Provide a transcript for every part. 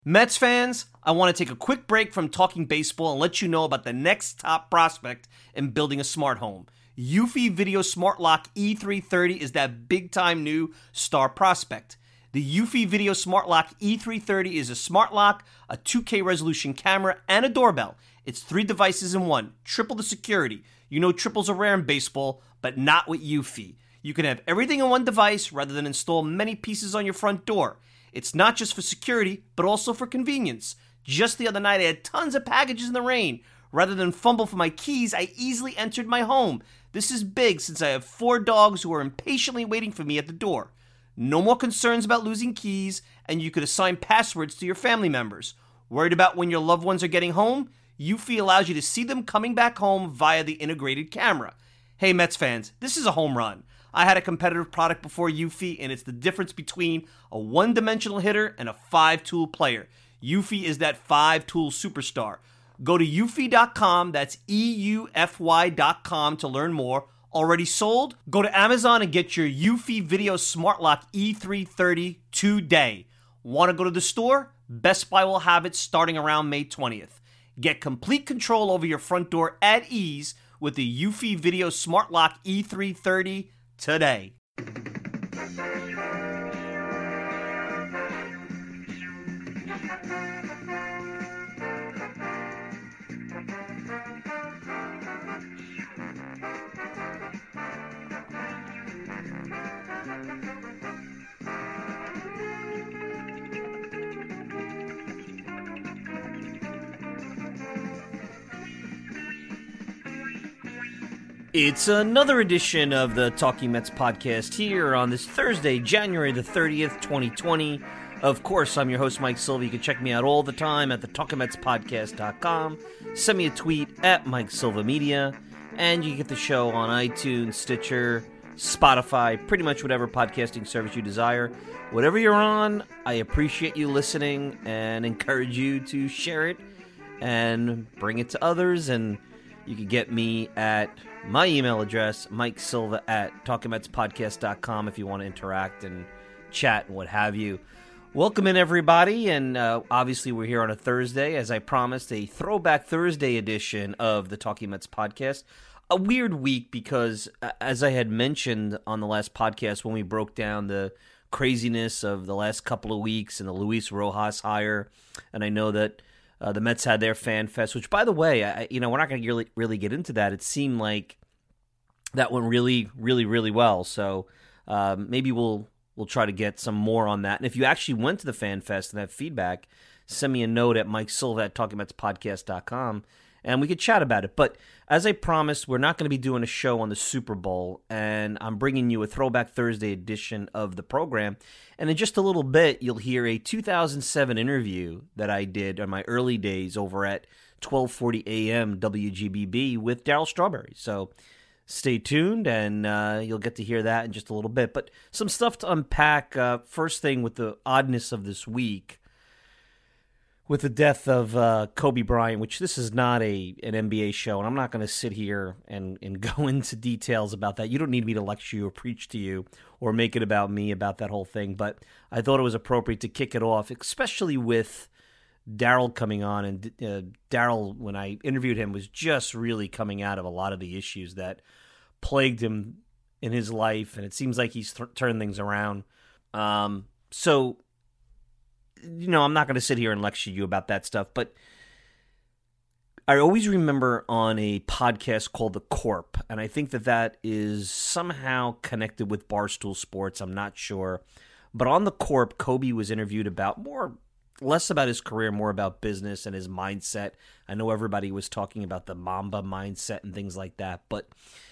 Mets fans, I want to take a quick break from talking baseball and let you know about the next top prospect in building a smart home. Eufy Video Smart Lock E330 is that big-time new star prospect. The Eufy Video Smart Lock E330 is a smart lock, a 2K resolution camera, and a doorbell. It's 3 devices in one, triple the security. You know triples are rare in baseball, but not with Eufy. You can have everything in one device rather than install many pieces on your front door. It's not just for security, but also for convenience. Just the other night, I had tons of packages in the rain. Rather than fumble for my keys, I easily entered my home. This is big since I have 4 dogs who are impatiently waiting for me at the door. No more concerns about losing keys, and you could assign passwords to your family members. Worried about when your loved ones are getting home? Eufy allows you to see them coming back home via the integrated camera. Hey Mets fans, this is a home run. I had a competitive product before Eufy, and it's the difference between a one-dimensional hitter and a 5-tool player. Eufy is that 5-tool superstar. Go to eufy.com, that's EUFY.com to learn more. Already sold? Go to Amazon and get your Eufy Video Smart Lock E330 today. Want to go to the store? Best Buy will have it starting around May 20th. Get complete control over your front door at ease with the Eufy Video Smart Lock E330 today. It's another edition of the Talking Mets podcast here on this Thursday, January the 30th, 2020. Of course, I'm your host, Mike Silva. You can check me out all the time at the TalkingMetsPodcast.com. Send me a tweet at Mike Silva Media, and you get the show on iTunes, Stitcher, Spotify, pretty much whatever podcasting service you desire. Whatever you're on, I appreciate you listening and encourage you to share it and bring it to others. And you can get me at my email address, MikeSilva at TalkingMetsPodcast.com, if you want to interact and chat and what have you. Welcome in, everybody, and obviously we're here on a Thursday, as I promised, a Throwback Thursday edition of the Talking Mets podcast. A weird week because, as I had mentioned on the last podcast when we broke down the craziness of the last couple of weeks and the Luis Rojas hire, and I know that the Mets had their fan fest, which, by the way, we're not going to really get into that. It seemed like that went really, really, really well. So maybe we'll try to get some more on that. And if you actually went to the fan fest and have feedback, send me a note at MikeSilva at TalkingMetsPodcast.com, and we could chat about it. But as I promised, we're not going to be doing a show on the Super Bowl, and I'm bringing you a Throwback Thursday edition of the program. And in just a little bit, you'll hear a 2007 interview that I did on my early days over at 1240 AM WGBB with Darryl Strawberry. So stay tuned, and you'll get to hear that in just a little bit. But some stuff to unpack. First thing with the oddness of this week, with the death of Kobe Bryant, which this is not an NBA show, and I'm not going to sit here and go into details about that. You don't need me to lecture you or preach to you or make it about me about that whole thing, but I thought it was appropriate to kick it off, especially with Darryl coming on. And Darryl, when I interviewed him, was just really coming out of a lot of the issues that plagued him in his life, and it seems like he's turned things around. So I'm not going to sit here and lecture you about that stuff, but I always remember on a podcast called The Corp, and I think that is somehow connected with Barstool Sports. I'm not sure. But on The Corp, Kobe was interviewed about less about his career, more about business and his mindset. I know everybody was talking about the Mamba mindset and things like that, but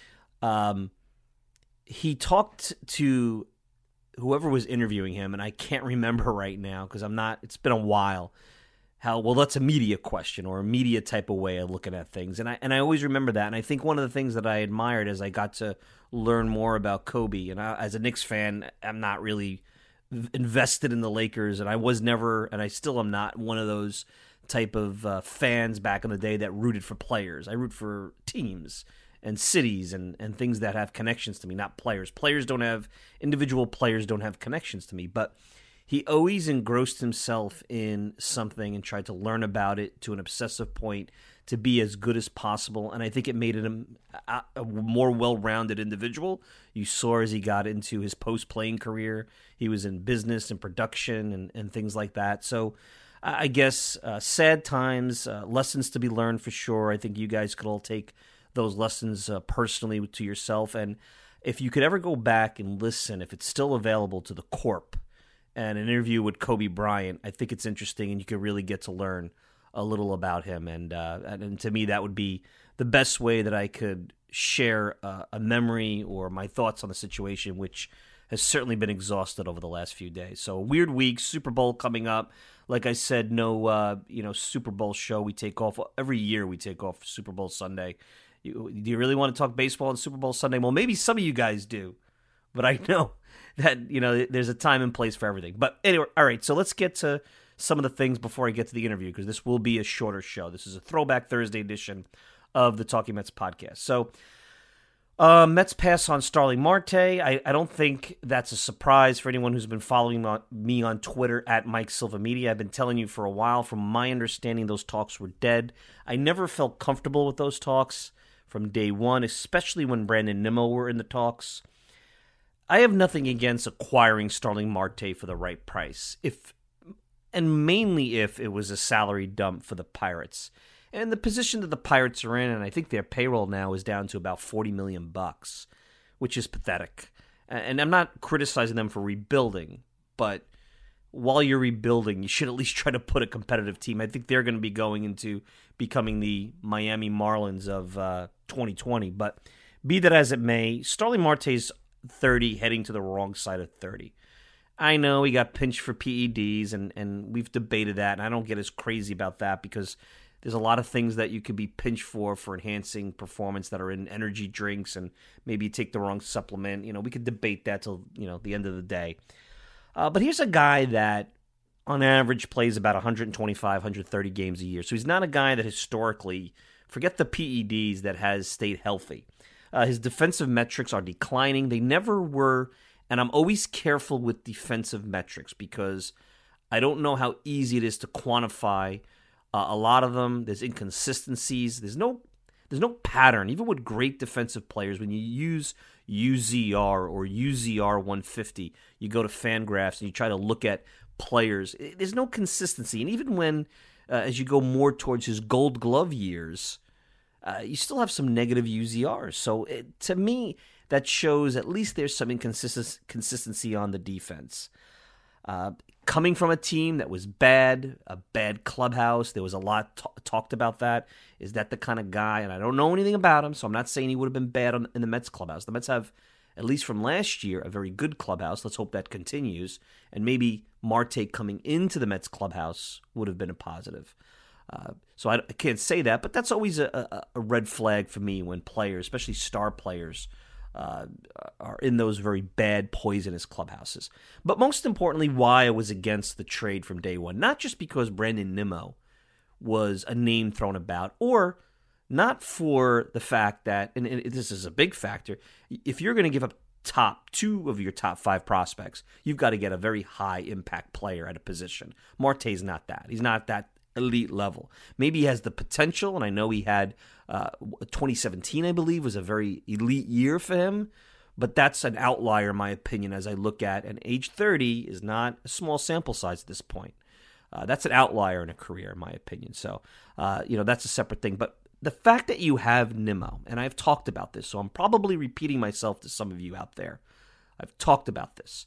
he talked to whoever was interviewing him, and I can't remember right now because it's been a while, that's a media question or a media type of way of looking at things. And I always remember that. And I think one of the things that I admired as I got to learn more about Kobe, and as a Knicks fan, I'm not really invested in the Lakers, and I was never, and I still am not one of those type of fans back in the day that rooted for players. I root for teams and cities and things that have connections to me, not players. Individual players don't have connections to me. But he always engrossed himself in something and tried to learn about it to an obsessive point to be as good as possible. And I think it made him a more well-rounded individual. You saw as he got into his post-playing career, he was in business and production and things like that. So I guess sad times, lessons to be learned for sure. I think you guys could all take those lessons personally to yourself. And if you could ever go back and listen, if it's still available, to The Corp and an interview with Kobe Bryant, I think it's interesting and you could really get to learn a little about him. And to me, that would be the best way that I could share a memory or my thoughts on the situation, which has certainly been exhausted over the last few days. So a weird week, Super Bowl coming up. Like I said, no Super Bowl show. We take off every year. We take off Super Bowl Sunday. Do you really want to talk baseball on Super Bowl Sunday? Well, maybe some of you guys do, but I know that there's a time and place for everything. But anyway, all right. So let's get to some of the things before I get to the interview, because this will be a shorter show. This is a Throwback Thursday edition of the Talking Mets podcast. So Mets pass on Starling Marte. I don't think that's a surprise for anyone who's been following me on Twitter at Mike Silva Media. I've been telling you for a while. From my understanding, those talks were dead. I never felt comfortable with those talks from day one, especially when Brandon Nimmo were in the talks. I have nothing against acquiring Starling Marte for the right price, and mainly if it was a salary dump for the Pirates. And the position that the Pirates are in, and I think their payroll now is down to about $40 million, which is pathetic. And I'm not criticizing them for rebuilding, but while you're rebuilding, you should at least try to put a competitive team. I think they're going to be going into becoming the Miami Marlins of 2020. But be that as it may, Starling Marte's 30, heading to the wrong side of 30. I know he got pinched for PEDs, and we've debated that, and I don't get as crazy about that because there's a lot of things that you could be pinched for enhancing performance that are in energy drinks, and maybe you take the wrong supplement. We could debate that till the end of the day. But here's a guy that, on average, plays about 125, 130 games a year. So he's not a guy that historically, forget the PEDs, that has stayed healthy. His defensive metrics are declining. They never were, and I'm always careful with defensive metrics because I don't know how easy it is to quantify a lot of them. There's inconsistencies. There's no pattern. Even with great defensive players, when you use UZR or UZR 150, you go to Fangraphs and you try to look at players. There's no consistency. And even when, as you go more towards his Gold Glove years, you still have some negative UZRs. So to me, that shows at least there's some consistency on the defense. Coming from a team that was bad, a bad clubhouse, there was a lot talked about that. Is that the kind of guy? And I don't know anything about him, so I'm not saying he would have been bad in the Mets clubhouse. The Mets have, at least from last year, a very good clubhouse. Let's hope that continues. And maybe Marte coming into the Mets clubhouse would have been a positive. So I can't say that, but that's always a red flag for me when players, especially star players, are in those very bad, poisonous clubhouses. But most importantly, why I was against the trade from day one. Not just because Brandon Nimmo was a name thrown about, or not for the fact that, and this is a big factor, if you're going to give up two of your top 5 prospects, you've got to get a very high impact player at a position. Marte's not that. He's not that elite level. Maybe he has the potential, and I know he had 2017, I believe, was a very elite year for him, but that's an outlier in my opinion as I look at, and age 30 is not a small sample size at this point. That's an outlier in a career, in my opinion. So, that's a separate thing. But the fact that you have Nimmo, and I've talked about this, so I'm probably repeating myself to some of you out there. I've talked about this.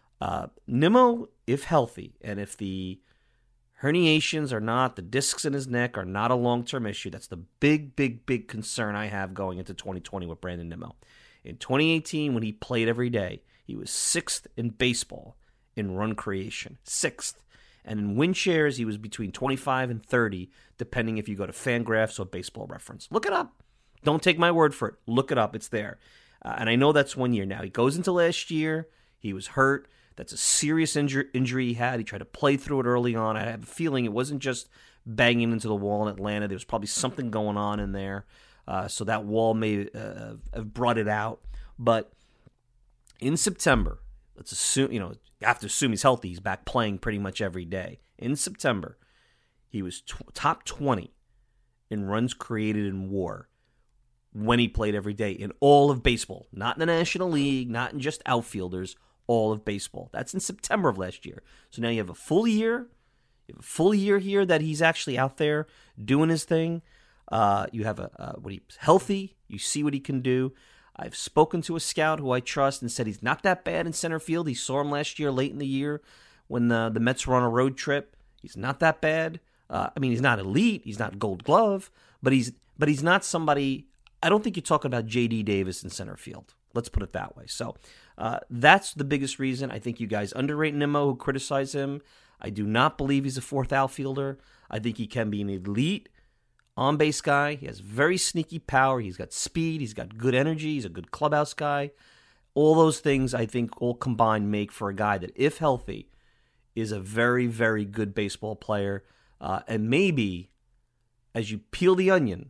Nimmo, if healthy, and if the herniations are not, the discs in his neck are not a long-term issue. That's the big, big, big concern I have going into 2020 with Brandon Nimmo. In 2018, when he played every day, he was 6th in baseball in run creation. 6th. And in win shares, he was between 25 and 30, depending if you go to Fangraphs or Baseball Reference. Look it up. Don't take my word for it. Look it up. It's there. And I know that's 1 year now. He goes into last year. He was hurt. That's a serious injury he had. He tried to play through it early on. I have a feeling it wasn't just banging into the wall in Atlanta. There was probably something going on in there. So that wall may have brought it out. But in September, let's assume, you have to assume he's healthy. He's back playing pretty much every day. In September, he was top 20 in runs created in WAR when he played every day in all of baseball. Not in the National League, not in just outfielders, all of baseball. That's in September of last year. So now you have a full year. You have a full year here that he's actually out there doing his thing. You have when he's healthy, you see what he can do. I've spoken to a scout who I trust and said he's not that bad in center field. He saw him last year, late in the year, when the Mets were on a road trip. He's not that bad. He's not elite. He's not Gold Glove, but he's not somebody. I don't think you're talking about J.D. Davis in center field. Let's put it that way. So that's the biggest reason. I think you guys underrate Nimmo, who criticize him. I do not believe he's a fourth outfielder. I think he can be an elite on-base guy. He has very sneaky power. He's got speed. He's got good energy. He's a good clubhouse guy. All those things, I think, all combined make for a guy that, if healthy, is a very, very good baseball player. And maybe, as you peel the onion,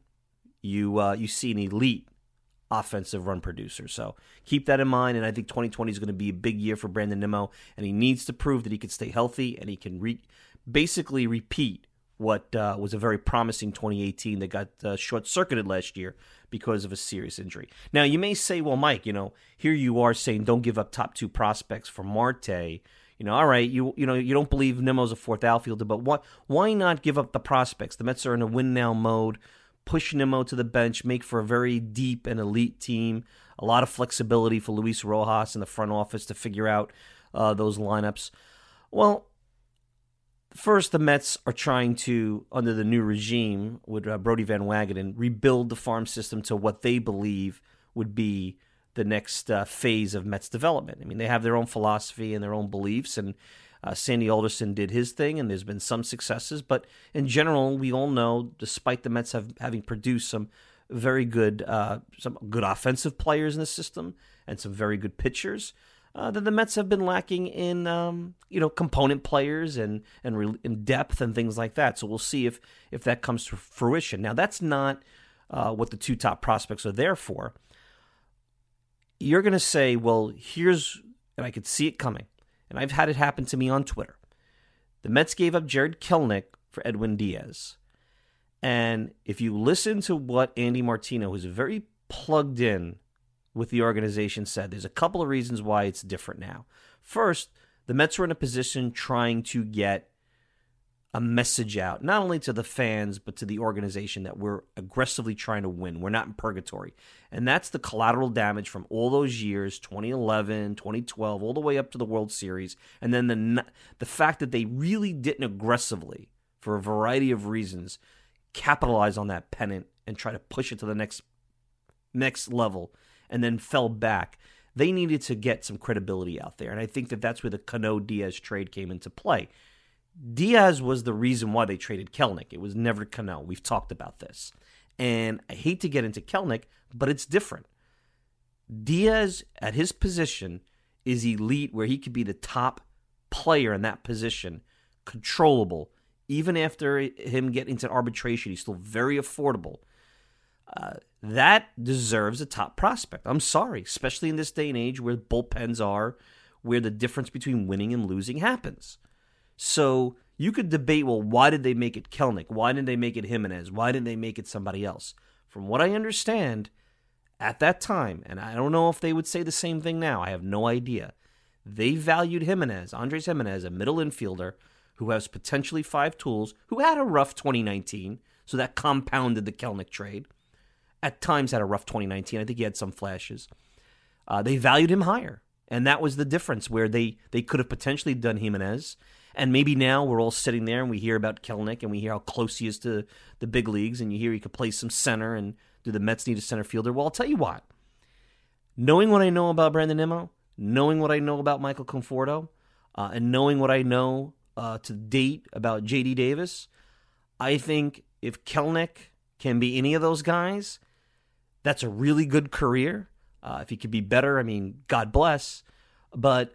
you see an elite offensive run producer. So keep that in mind, and I think 2020 is going to be a big year for Brandon Nimmo, and he needs to prove that he can stay healthy and he can basically repeat what was a very promising 2018 that got short-circuited last year because of a serious injury. Now, you may say, well, Mike, here you are saying don't give up top two prospects for Marte. All right, you don't believe Nimmo's a fourth outfielder, but why not give up the prospects? The Mets are in a win-now mode. Push Nimmo to the bench, make for a very deep and elite team. A lot of flexibility for Luis Rojas in the front office to figure out those lineups. Well, first, the Mets are trying to, under the new regime with Brodie Van Wagenen, rebuild the farm system to what they believe would be the next phase of Mets development. They have their own philosophy and their own beliefs, and Sandy Alderson did his thing, and there's been some successes. But in general, we all know, despite the Mets having produced some very good, offensive players in the system and some very good pitchers, that the Mets have been lacking in, component players and in depth and things like that. So we'll see if that comes to fruition. Now, that's not what the two top prospects are there for. You're going to say, well, and I could see it coming, and I've had it happen to me on Twitter. The Mets gave up Jared Kelenic for Edwin Diaz. And if you listen to what Andy Martino, who's very plugged in with the organization, said, there's a couple of reasons why it's different now. First, the Mets were in a position trying to get a message out, not only to the fans, but to the organization, that we're aggressively trying to win. We're not in purgatory. And that's the collateral damage from all those years, 2011, 2012, all the way up to the World Series. And then the fact that they really didn't aggressively, for a variety of reasons, capitalize on that pennant and try to push it to the next level, and then fell back. They needed to get some credibility out there. And I think that's where the Cano-Diaz trade came into play. Diaz was the reason why they traded Kelenic. It was never Cano. We've talked about this. And I hate to get into Kelenic, but it's different. Diaz, at his position, is elite, where he could be the top player in that position, controllable. Even after him getting into arbitration, he's still very affordable. That deserves a top prospect. I'm sorry, especially in this day and age where bullpens are, where the difference between winning and losing happens. So you could debate, well, why did they make it Kelenic? Why didn't they make it Jimenez? Why didn't they make it somebody else? From what I understand, at that time, and I don't know if they would say the same thing now, I have no idea, they valued Jimenez, Andres Jimenez, a middle infielder who has potentially 5 tools, who had a rough 2019, so that compounded the Kelenic trade. At times had a rough 2019. I think he had some flashes. They valued him higher, and that was the difference, where they could have potentially done Jimenez. And maybe now we're all sitting there and we hear about Kelenic and we hear how close he is to the big leagues, and you hear he could play some center, and do the Mets need a center fielder? Well, I'll tell you what. Knowing what I know about Brandon Nimmo, knowing what I know about Michael Conforto, and knowing what I know to date about J.D. Davis, I think if Kelenic can be any of those guys, that's a really good career. If he could be better, God bless. But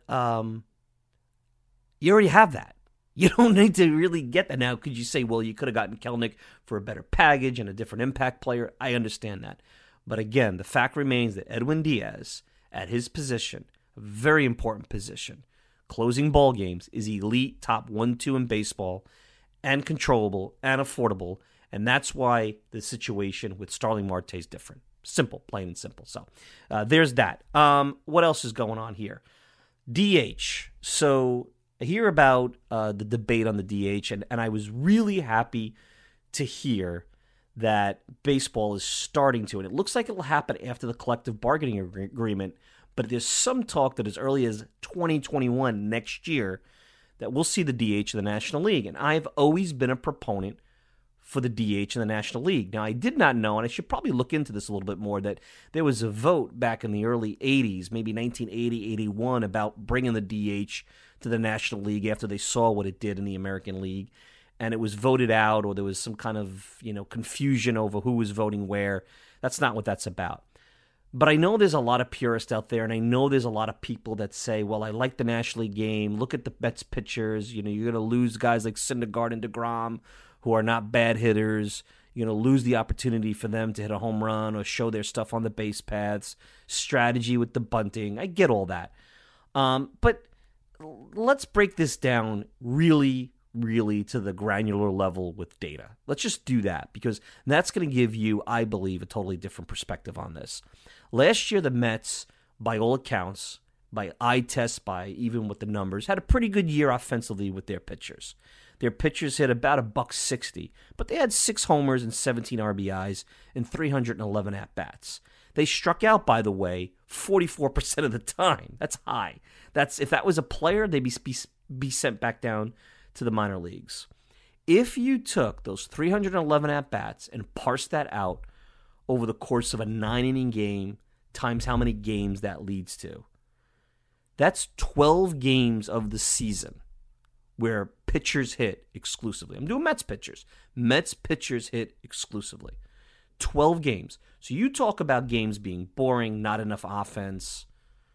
you already have that. You don't need to really get that. Now, could you say, well, you could have gotten Kelenic for a better package and a different impact player? I understand that. But again, the fact remains that Edwin Diaz, at his position, A very important position. Closing ball games is elite, top 1-2 in baseball, and controllable and affordable. And that's why the situation with Starling Marte is different. Simple, plain and simple. So there's that. What else is going on here? DH. So I hear about the debate on the DH, and I was really happy to hear that baseball is starting to, and it looks like it will happen after the collective bargaining agreement, but there's some talk that as early as 2021, next year, that we'll see the DH in the National League. And I've always been a proponent for the DH in the National League. Now, I did not know, and I should probably look into this a little bit more, that there was a vote back in the early 80s, maybe 1980, 81, about bringing the DH to the National League after they saw what it did in the American League. And it was voted out, or there was some kind of, confusion over who was voting where. That's not what that's about. But I know there's a lot of purists out there, and I know there's a lot of people that say, well, I like the National League game. Look at the Mets pitchers. You're going to lose guys like Syndergaard and DeGrom, who are not bad hitters. You're going to lose the opportunity for them to hit a home run or show their stuff on the base paths. Strategy with the bunting. I get all that. But let's break this down really to the granular level with data. Let's just do that, because that's going to give you, I believe, a totally different perspective on this. Last year, the Mets, by all accounts, by eye test, by even with the numbers, had a pretty good year offensively with their pitchers. Their pitchers hit about $160, but they had 6 homers and 17 RBIs and 311 at-bats. They struck out, by the way, 44% of the time. That's high. If that was a player, they'd be sent back down to the minor leagues. If you took those 311 at-bats and parsed that out over the course of a 9-inning game times how many games that leads to, that's 12 games of the season where pitchers hit exclusively. I'm doing Mets pitchers. Mets pitchers hit exclusively. 12 games. So you talk about games being boring, not enough offense,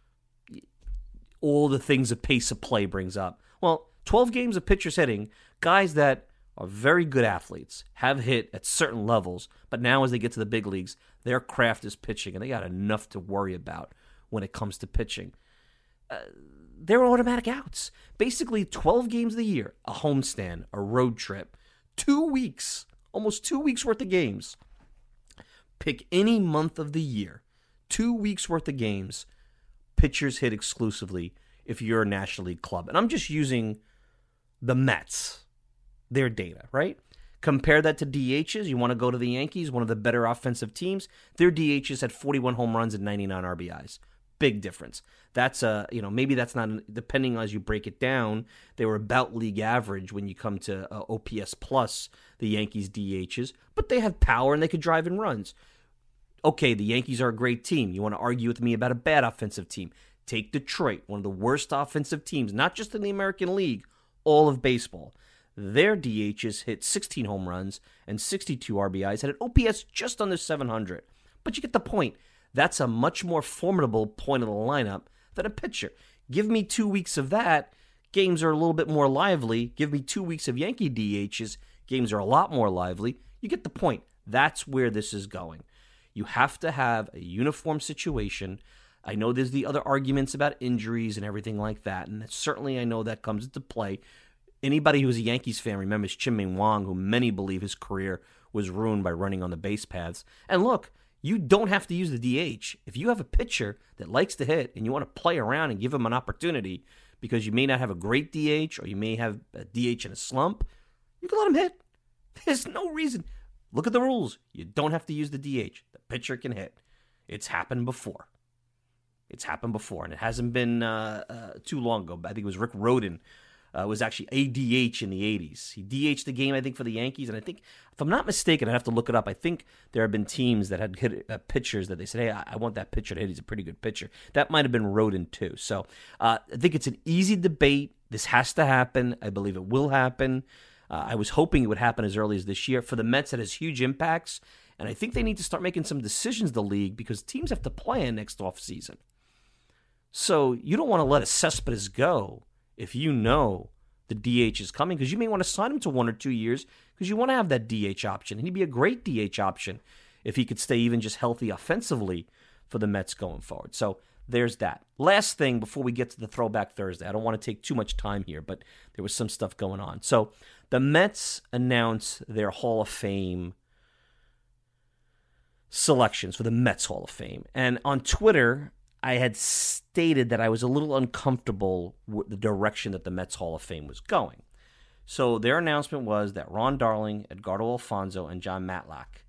all the things the pace of play brings up. Well, 12 games of pitchers hitting, guys that are very good athletes, have hit at certain levels, but now as they get to the big leagues, their craft is pitching, and they got enough to worry about when it comes to pitching. They're automatic outs. Basically, 12 games of the year, a homestand, a road trip, 2 weeks, almost 2 weeks worth of games. Pick any month of the year, 2 weeks worth of games, pitchers hit exclusively if you're a National League club. And I'm just using the Mets, their data, right? Compare that to DHs. You want to go to the Yankees, one of the better offensive teams. Their DHs had 41 home runs and 99 RBIs. Big difference. That's maybe that's not, depending on as you break it down, they were about league average when you come to OPS plus, the Yankees DHs, but they have power and they could drive in runs. Okay, the Yankees are a great team. You want to argue with me about a bad offensive team? Take Detroit, one of the worst offensive teams, not just in the American League, all of baseball. Their DHs hit 16 home runs and 62 RBIs, had an OPS just under 700. But you get the point. That's a much more formidable point of the lineup than a pitcher. Give me 2 weeks of that, games are a little bit more lively. Give me 2 weeks of Yankee DHs, games are a lot more lively. You get the point. That's where this is going. You have to have a uniform situation. I know there's the other arguments about injuries and everything like that, and certainly I know that comes into play. Anybody who's a Yankees fan remembers Chien-Ming Wang, who many believe his career was ruined by running on the base paths. And look, you don't have to use the DH. If you have a pitcher that likes to hit and you want to play around and give him an opportunity because you may not have a great DH or you may have a DH in a slump, you can let him hit. There's no reason. Look at the rules. You don't have to use the DH. The pitcher can hit. It's happened before. And it hasn't been too long ago. I think it was Rick Rhoden was actually a DH in the 80s. He DH'd the game, I think, for the Yankees. And I think, if I'm not mistaken, I have to look it up. I think there have been teams that had hit pitchers that they said, hey, I want that pitcher to hit. He's a pretty good pitcher. That might have been Rhoden, too. So I think it's an easy debate. This has to happen. I believe it will happen. I was hoping it would happen as early as this year. For the Mets, it has huge impacts. And I think they need to start making some decisions, the league, because teams have to plan next offseason. So you don't want to let a Cespedes go if you know the DH is coming, because you may want to sign him to 1 or 2 years because you want to have that DH option. And he'd be a great DH option if he could stay even just healthy offensively for the Mets going forward. So there's that. Last thing before we get to the Throwback Thursday, I don't want to take too much time here, but there was some stuff going on. So the Mets announced their Hall of Fame selections for the Mets Hall of Fame. And on Twitter, I had stated that I was a little uncomfortable with the direction that the Mets Hall of Fame was going. So their announcement was that Ron Darling, Edgardo Alfonzo, and John Matlack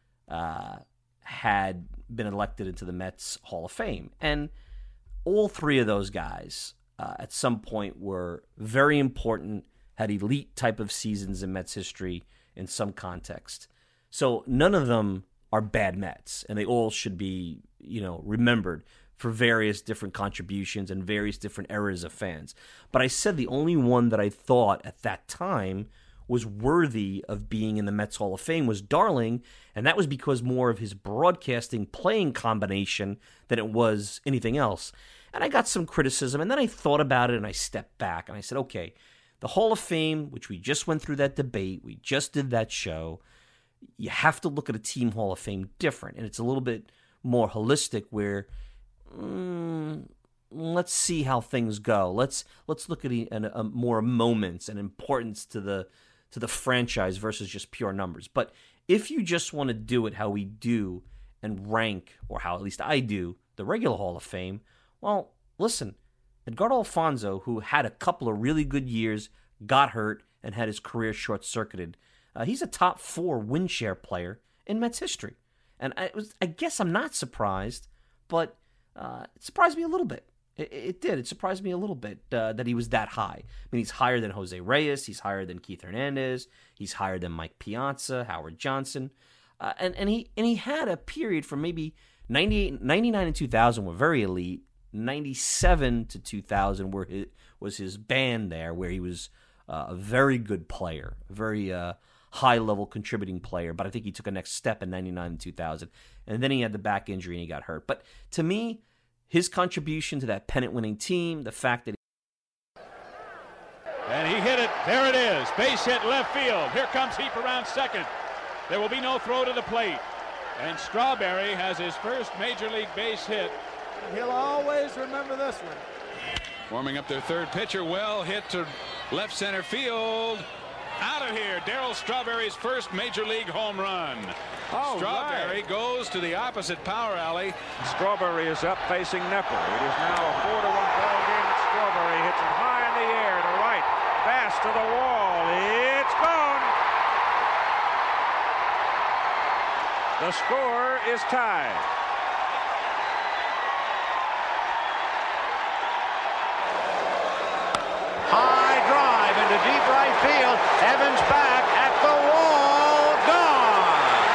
had been elected into the Mets Hall of Fame. And all three of those guys at some point were very important, had elite type of seasons in Mets history in some context. So none of them are bad Mets, and they all should be, remembered for various different contributions and various different eras of fans. But I said the only one that I thought at that time was worthy of being in the Mets Hall of Fame was Darling, and that was because more of his broadcasting playing combination than it was anything else. And I got some criticism, and then I thought about it, and I stepped back, and I said, okay, the Hall of Fame, which we just went through that debate, we just did that show, you have to look at a team Hall of Fame different, and it's a little bit more holistic where let's see how things go. Let's look at a more moments and importance to the franchise versus just pure numbers. But if you just want to do it how we do and rank, or how at least I do, the regular Hall of Fame, well, listen, Edgardo Alfonzo, who had a couple of really good years, got hurt, and had his career short-circuited, he's a top 4 win share player in Mets history. And I guess I'm not surprised, but it surprised me a little bit. It did. It surprised me a little bit that he was that high. I mean, he's higher than Jose Reyes. He's higher than Keith Hernandez. He's higher than Mike Piazza, Howard Johnson. And he had a period from maybe 99 and 2000 were very elite. 97 to 2000 was his band there, where he was a very good player, a very high-level contributing player. But I think he took a next step in 99 and 2000. And then he had the back injury and he got hurt. But to me, his contribution to that pennant-winning team, the fact that and he hit it. There it is. Base hit left field. Here comes Heap around second. There will be no throw to the plate. And Strawberry has his first Major League base hit. He'll always remember this one. Warming up their third pitcher. Well hit to left center field. Out of here. Darryl Strawberry's first Major League home run. Oh, Strawberry right. goes to the opposite power alley. Strawberry is up facing Knepper. It is now a 4-1 ball game. Strawberry hits it high in the air to right. Bass to the wall. It's gone. The score is tied. High drive into deep right field. Evans back at the wall. Gone.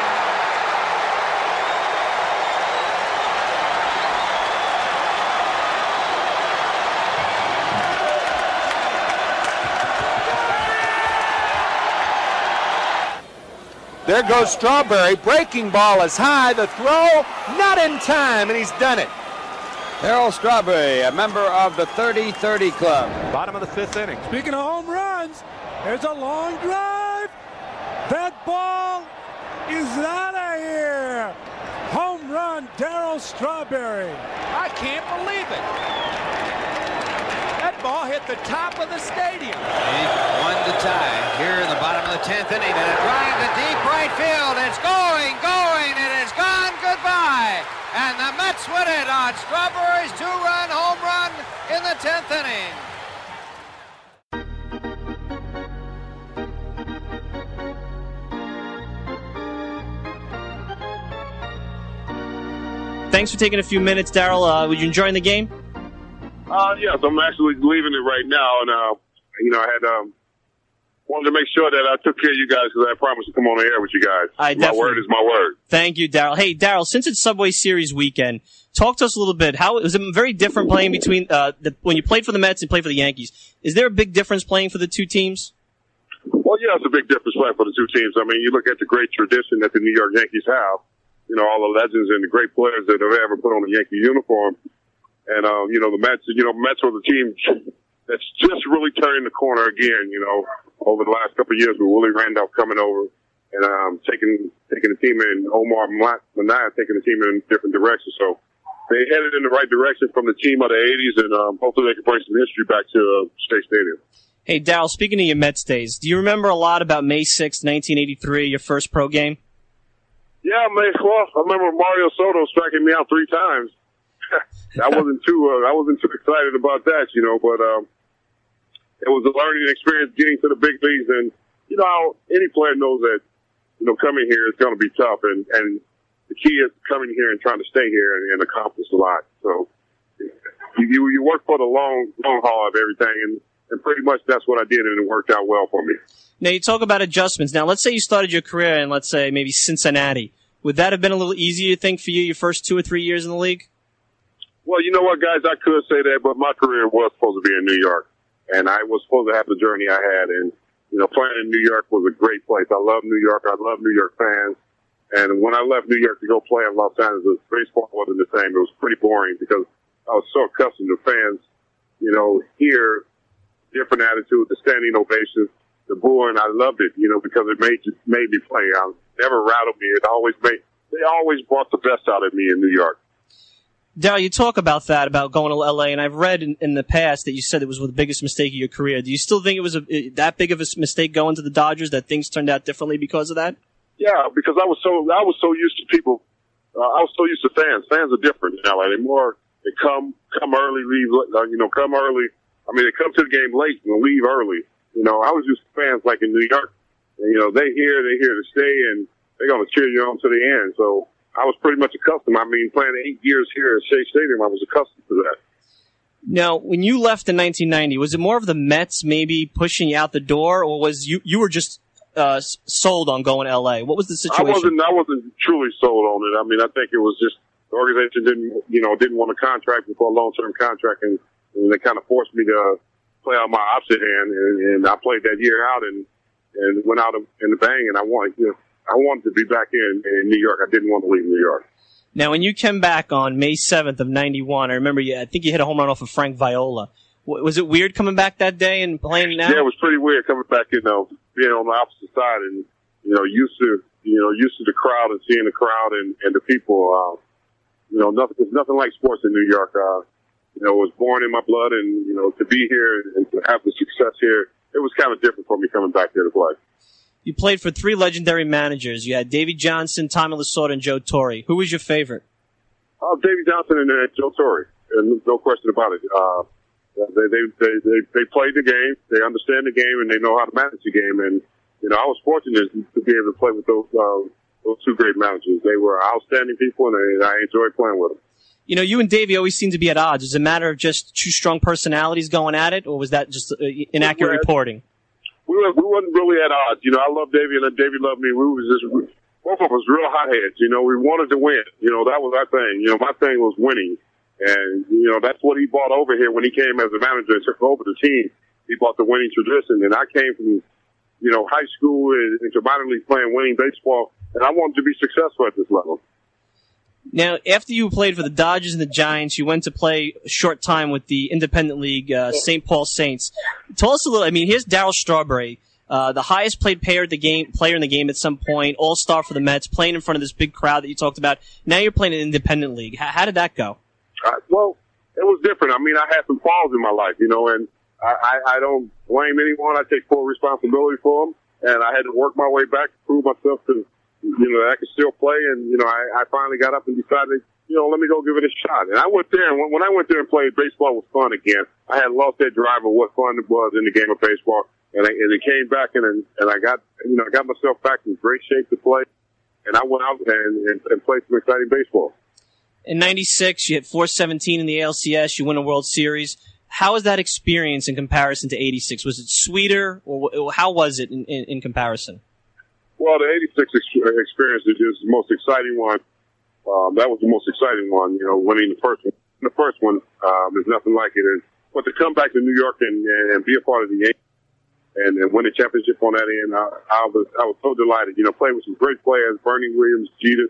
There goes Strawberry. Breaking ball is high. The throw not in time, and he's done it. Darryl Strawberry, a member of the 30-30 club. Bottom of the 5th inning. Speaking of home runs, there's a long drive. That ball is out of here. Home run, Darryl Strawberry. I can't believe it. That ball hit the top of the stadium. 1 to tie here in the bottom of the 10th inning. And a drive to deep right field. It's going. It is gone. Goodbye. And the Mets win it on Strawberry's 2-run home run in the 10th inning. Thanks for taking a few minutes, Darryl. Were you enjoying the game? Yes, I'm actually leaving it right now, and I had wanted to make sure that I took care of you guys because I promised to come on the air with you guys. My word is my word. Thank you, Darryl. Hey, Darryl, since it's Subway Series weekend, talk to us a little bit. How was it very different playing between when you played for the Mets and played for the Yankees? Is there a big difference playing for the two teams? Well, yeah, it's a big difference playing for the two teams. I mean, you look at the great tradition that the New York Yankees have. All the legends and the great players that have ever put on a Yankee uniform. And, the Mets, Mets are the team that's just really turning the corner again, over the last couple of years with Willie Randolph coming over and taking the team in, Omar Minaya taking the team in a different direction. So they headed in the right direction from the team of the 80s, and hopefully they can bring some history back to State Stadium. Hey, Darryl, speaking of your Mets days, do you remember a lot about May 6th, 1983, your first pro game? Yeah, man. Well, I remember Mario Soto striking me out 3 times. I wasn't too excited about that, but it was a learning experience getting to the big leagues, and how any player knows that coming here is going to be tough, and the key is coming here and trying to stay here and accomplish a lot. So you work for the long haul of everything, and pretty much that's what I did, and it worked out well for me. Now, you talk about adjustments. Now, let's say you started your career in, let's say, maybe Cincinnati. Would that have been a little easier, you think, for you your first 2 or 3 years in the league? Well, you know what, guys, I could say that, but my career was supposed to be in New York, and I was supposed to have the journey I had, and playing in New York was a great place. I love New York. I love New York fans. And when I left New York to go play in Los Angeles, baseball wasn't the same. It was pretty boring because I was so accustomed to fans, here, different attitude, the standing ovations, the booing. I loved it, because it made me play. I never rattled me. They always brought the best out of me in New York. Darryl, you talk about that, about going to L.A., and I've read in the past that you said it was the biggest mistake of your career. Do you still think it was that big of a mistake going to the Dodgers, that things turned out differently because of that? Yeah, because I was so used to people. I was so used to fans. Fans are different in L.A. They come early, leave. Come early. I mean, they come to the game late and leave early. I was used to fans like in New York. And, they're here to stay, and they're going to cheer you on to the end. So I was pretty much accustomed. I mean, playing 8 years here at Shea Stadium, I was accustomed to that. Now, when you left in 1990, was it more of the Mets maybe pushing you out the door, or was you were just sold on going to L.A.? What was the situation? I wasn't truly sold on it. I mean, I think it was just the organization didn't want a contract before a long-term contract, and they kind of forced me to play out my opposite hand, and I played that year out and went out in the bang, and I wanted to be back in New York. I didn't want to leave New York. Now, when you came back on May 7th of 91, I remember I think you hit a home run off of Frank Viola. Was it weird coming back that day and playing now? Yeah, it was pretty weird coming back, being on the opposite side and, used to the crowd and seeing the crowd and the people. There's nothing like sports in New York. It was born in my blood, and, to be here and to have the success here, it was kind of different for me coming back here to play. You played for 3 legendary managers. You had Davey Johnson, Tommy Lasorda, and Joe Torre. Who was your favorite? Davey Johnson and Joe Torre. No question about it. They played the game, they understand the game, and they know how to manage the game. And I was fortunate to be able to play with those 2 great managers. They were outstanding people, and I enjoyed playing with them. You and Davey always seem to be at odds. Is it a matter of just 2 strong personalities going at it, or was that just inaccurate reporting? We wasn't really at odds. I love Davey, and Davey loved me. We was just both of us real hotheads. We wanted to win. That was our thing. My thing was winning. And, that's what he brought over here when he came as a manager and took over the team. He brought the winning tradition. And I came from, high school into minor league playing winning baseball, and I wanted to be successful at this level. Now, after you played for the Dodgers and the Giants, you went to play a short time with the Independent League, St. Paul Saints. Tell us a little. I mean, here's Darryl Strawberry, the highest paid player in the game at some point, all-star for the Mets, playing in front of this big crowd that you talked about. Now you're playing in Independent League. How did that go? Well, it was different. I mean, I had some falls in my life, and I don't blame anyone. I take full responsibility for them, and I had to work my way back to prove myself to, that I could still play. And, I finally got up and decided, let me go give it a shot. And I went there, and when I went there and played, baseball was fun again. I had lost that drive of what fun it was in the game of baseball, and it came back, and I got, I got myself back in great shape to play, and I went out and played some exciting baseball. In 96, you hit .417 in the ALCS. You win a World Series. How was that experience in comparison to 86? Was it sweeter, or how was it in comparison? Well, the 86 experience is the most exciting one. That was the most exciting one, winning the first one. The first one, there's nothing like it. But to come back to New York and be a part of the Yankees and win a championship on that end, I was so delighted. Playing with some great players, Bernie Williams, Jeter,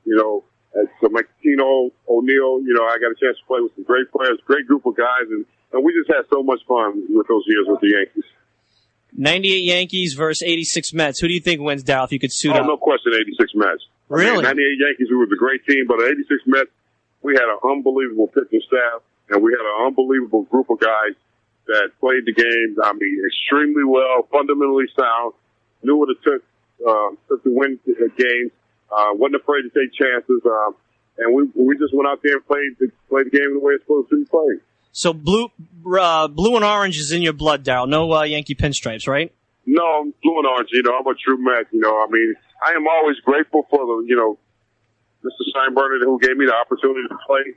so Makino, O'Neill, I got a chance to play with some great players, great group of guys, and we just had so much fun with those years with the Yankees. 98 Yankees versus 86 Mets. Who do you think wins, Darryl, if you could suit up? No question, 86 Mets. Really? 98 Yankees, we was a great team, but the 86 Mets, we had an unbelievable pitching staff, and we had an unbelievable group of guys that played the game, I mean, extremely well, fundamentally sound, knew what it took to win games, wasn't afraid to take chances, and we just went out there and played the game the way it's supposed to be played. So blue and orange is in your blood, Darryl. No Yankee pinstripes, right? No, blue and orange. I'm a true Met. I mean, I am always grateful for Mr. Steinbrenner, who gave me the opportunity to play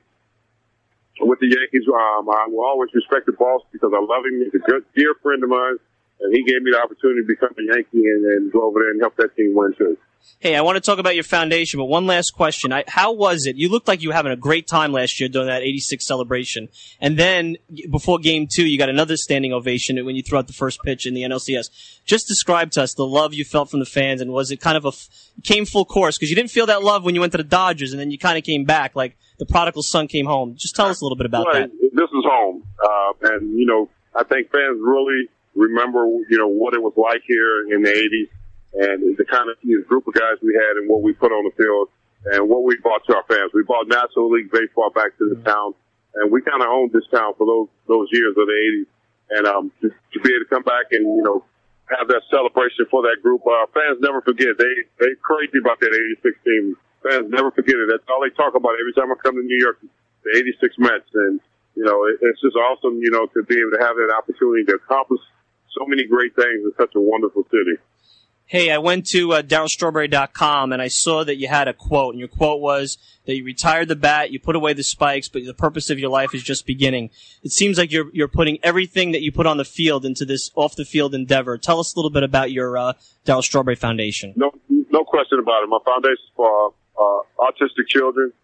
with the Yankees. I will always respect the boss because I love him. He's a good, dear friend of mine, and he gave me the opportunity to become a Yankee and go over there and help that team win too. Hey, I want to talk about your foundation, but one last question. How was it? You looked like you were having a great time last year during that 86 celebration. And then, before Game 2, you got another standing ovation when you threw out the first pitch in the NLCS. Just describe to us the love you felt from the fans, and was it kind of came full course? Because you didn't feel that love when you went to the Dodgers, and then you kind of came back, like the prodigal son came home. Just tell us a little bit about that. This is home. And, I think fans really remember, what it was like here in the 80s. And the kind of group of guys we had and what we put on the field and what we brought to our fans. We brought National League Baseball back to this town, and we kind of owned this town for those years of the 80s. And to be able to come back and, have that celebration for that group, fans never forget. They crazy about that 86 team. Fans never forget it. That's all they talk about every time I come to New York, the 86 Mets. And, it's just awesome, to be able to have that opportunity to accomplish so many great things in such a wonderful city. Hey, I went to DarrylStrawberry.com, and I saw that you had a quote, and your quote was that you retired the bat, you put away the spikes, but the purpose of your life is just beginning. It seems like you're putting everything that you put on the field into this off-the-field endeavor. Tell us a little bit about your Darryl Strawberry Foundation. No question about it. My foundation is for autistic children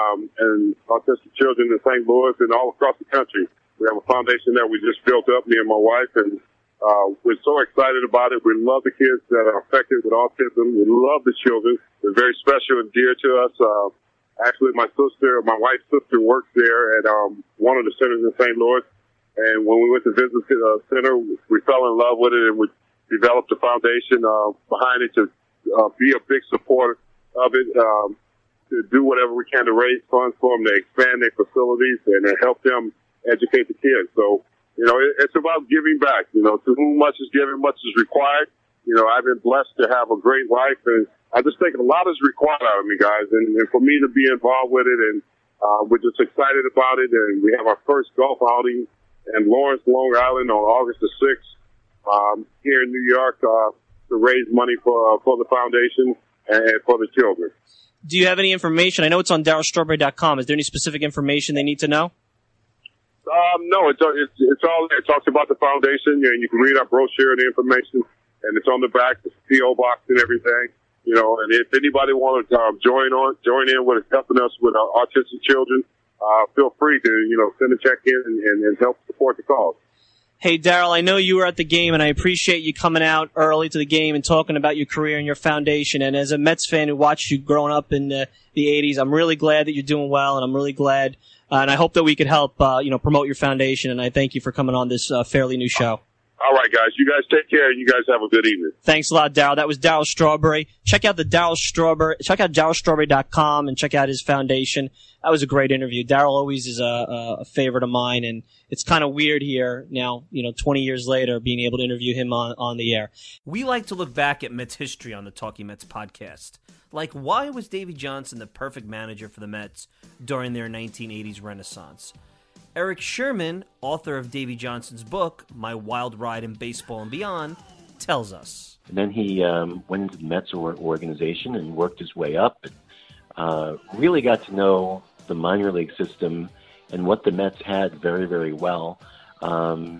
and autistic children in St. Louis and all across the country. We have a foundation that we just built up, me and my wife, and we're so excited about it. We love the kids that are affected with autism. We love the children. They're very special and dear to us. Actually, my wife's sister works there at one of the centers in St. Louis. And when we went to visit the center, we fell in love with it, and we developed a foundation behind it to be a big supporter of it, to do whatever we can to raise funds for them, to expand their facilities, and to help them educate the kids. So, it's about giving back. To whom much is given, much is required. I've been blessed to have a great life, and I just think a lot is required out of me, guys. And for me to be involved with it, and we're just excited about it. And we have our first golf outing in Lawrence, Long Island on August the 6th here in New York to raise money for the foundation and for the children. Do you have any information? I know it's on DarrylStrawberry.com. Is there any specific information they need to know? No, it's all there. It talks about the foundation, and you can read our brochure and the information, and it's on the back, the P.O. box and everything. And if anybody wants to join in with helping us with our autistic children, feel free to, send a check in and help support the cause. Hey, Darryl, I know you were at the game, and I appreciate you coming out early to the game and talking about your career and your foundation. And as a Mets fan who watched you growing up in the 80s, I'm really glad that you're doing well, and I'm really glad, and I hope that we could help, promote your foundation. And I thank you for coming on this fairly new show. All right, guys. You guys take care, and you guys have a good evening. Thanks a lot, Darryl. That was Darryl Strawberry. Check out DarrylStrawberry.com and check out his foundation. That was a great interview. Darryl always is a favorite of mine, and it's kind of weird here now, 20 years later, being able to interview him on the air. We like to look back at Mets history on the Talking Mets podcast. Like, why was Davey Johnson the perfect manager for the Mets during their 1980s renaissance? Eric Sherman, author of Davey Johnson's book, My Wild Ride in Baseball and Beyond, tells us. And then he went into the Mets organization and worked his way up and really got to know the minor league system and what the Mets had very, very well. And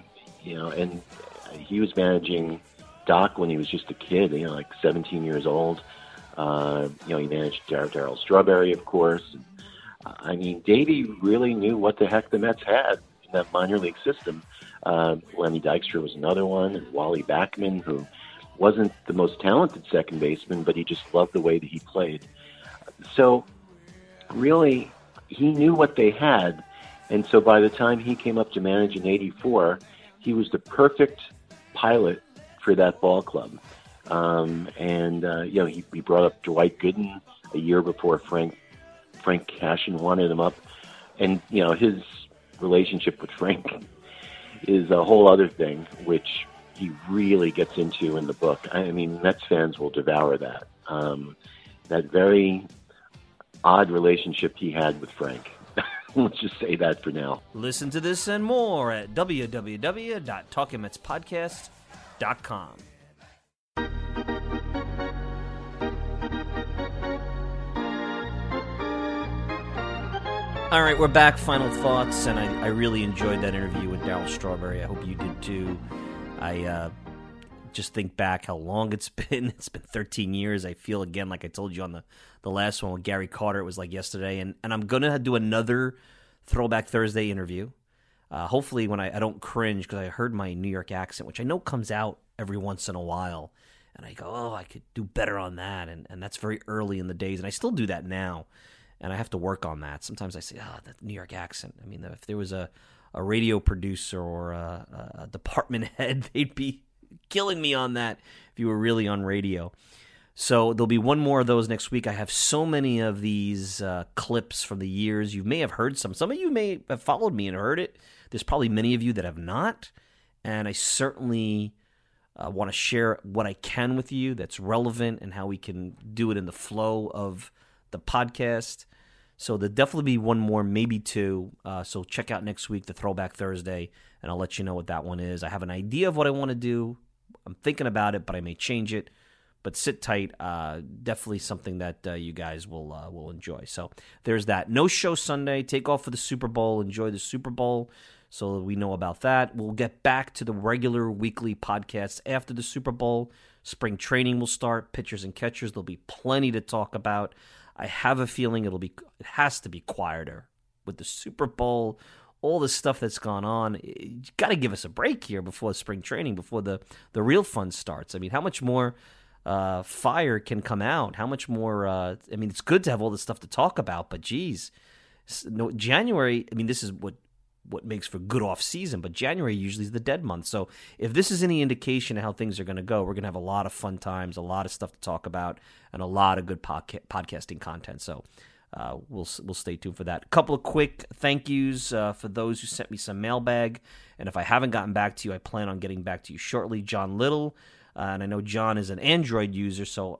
he was managing Doc when he was just a kid, like 17 years old. He managed Darryl Strawberry, of course. Davey really knew what the heck the Mets had in that minor league system. Lenny Dykstra was another one, and Wally Backman, who wasn't the most talented second baseman, but he just loved the way that he played. So, really, he knew what they had, and so by the time he came up to manage in '84, he was the perfect pilot for that ball club. He brought up Dwight Gooden a year before Frank Cashin wanted him up And, his relationship with Frank is a whole other thing, which he really gets into in the book. I mean, Mets fans will devour that. That very odd relationship he had with Frank. Let's just say that for now. Listen to this and more at www.talkingmetspodcast.com. All right, we're back. Final thoughts, and I really enjoyed that interview with Darryl Strawberry. I hope you did too. I just think back how long it's been. It's been 13 years. I feel, again, like I told you on the last one with Gary Carter, it was like yesterday. And I'm going to do another Throwback Thursday interview. Hopefully when I don't cringe, because I heard my New York accent, which I know comes out every once in a while. And I go, I could do better on that. And that's very early in the days. And I still do that now. And I have to work on that. Sometimes I say, that New York accent. I mean, if there was a radio producer or a department head, they'd be killing me on that if you were really on radio. So there'll be one more of those next week. I have so many of these clips from the years. You may have heard some. Some of you may have followed me and heard it. There's probably many of you that have not. And I certainly want to share what I can with you that's relevant and how we can do it in the flow of the podcast. So there'll definitely be one more, maybe two. So check out next week, the Throwback Thursday, and I'll let you know what that one is. I have an idea of what I want to do. I'm thinking about it, but I may change it. But sit tight. Definitely something that you guys will enjoy. So there's that. No show Sunday. Take off for the Super Bowl. Enjoy the Super Bowl so we know about that. We'll get back to the regular weekly podcasts after the Super Bowl. Spring training will start. Pitchers and catchers. There'll be plenty to talk about. I have a feeling it has to be quieter with the Super Bowl, all the stuff that's gone on. You got to give us a break here before spring training, before the real fun starts. I mean, how much more fire can come out? How much more? I mean, it's good to have all this stuff to talk about, but geez, January. I mean, this is what makes for good off season, but January usually is the dead month. So if this is any indication of how things are going to go, we're going to have a lot of fun times, a lot of stuff to talk about, and a lot of good podcasting content. So we'll stay tuned for that. A couple of quick thank yous for those who sent me some mailbag, and if I haven't gotten back to you, I plan on getting back to you shortly. John Little, and I know John is an Android user, so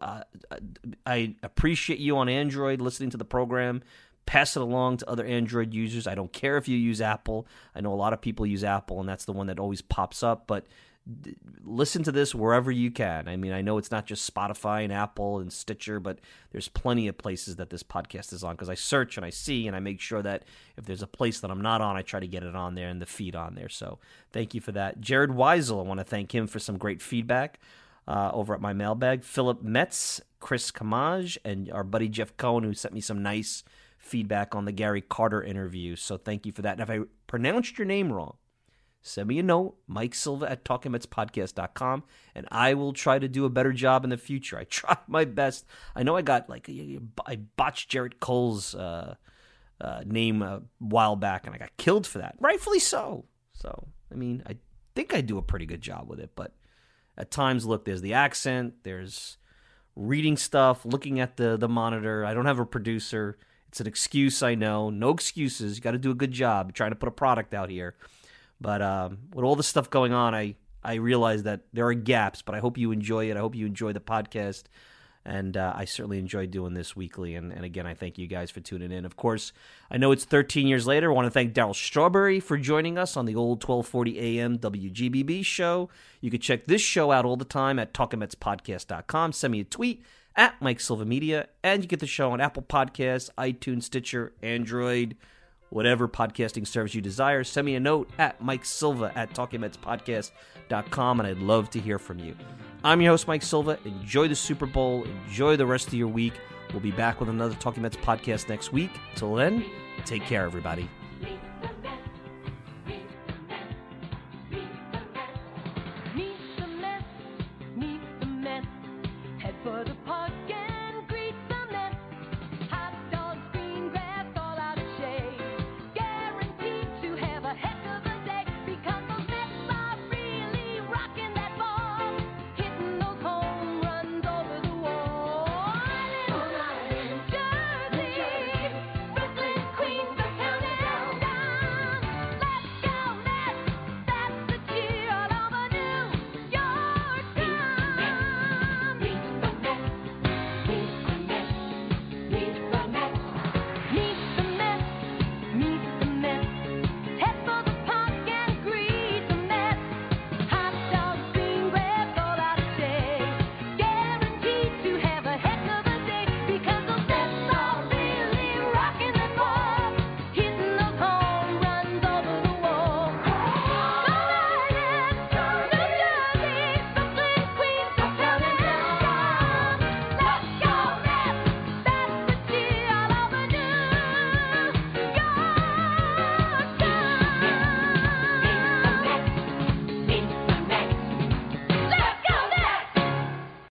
I appreciate you on Android listening to the program. Pass it along to other Android users. I don't care if you use Apple. I know a lot of people use Apple, and that's the one that always pops up. But listen to this wherever you can. I mean, I know it's not just Spotify and Apple and Stitcher, but there's plenty of places that this podcast is on, because I search and I see and I make sure that if there's a place that I'm not on, I try to get it on there and the feed on there. So thank you for that. Jared Weisel, I want to thank him for some great feedback over at my mailbag. Philip Metz, Chris Kamaj, and our buddy Jeff Cohen, who sent me some nice feedback on the Gary Carter interview. So thank you for that. And if I pronounced your name wrong, send me a note, Mike Silva at TalkingMetsPodcast.com, and I will try to do a better job in the future. I tried my best. I know I botched Jarrett Cole's name a while back, and I got killed for that. Rightfully so. So, I mean, I think I do a pretty good job with it, but at times, look, there's the accent, there's reading stuff, looking at the monitor. I don't have a producer. It's an excuse, I know. No excuses. You got to do a good job trying to put a product out here. But with all the stuff going on, I realize that there are gaps, but I hope you enjoy it. I hope you enjoy the podcast. And I certainly enjoy doing this weekly. And again, I thank you guys for tuning in. Of course, I know it's 13 years later. I want to thank Darryl Strawberry for joining us on the old 1240 AM WGBB show. You can check this show out all the time at TalkingMetsPodcast.com. Send me a tweet at Mike Silva Media, and you get the show on Apple Podcasts, iTunes, Stitcher, Android, whatever podcasting service you desire. Send me a note at Mike Silva at TalkingMetsPodcast.com, and I'd love to hear from you. I'm your host, Mike Silva. Enjoy the Super Bowl. Enjoy the rest of your week. We'll be back with another Talking Mets podcast next week. Till then, take care, everybody.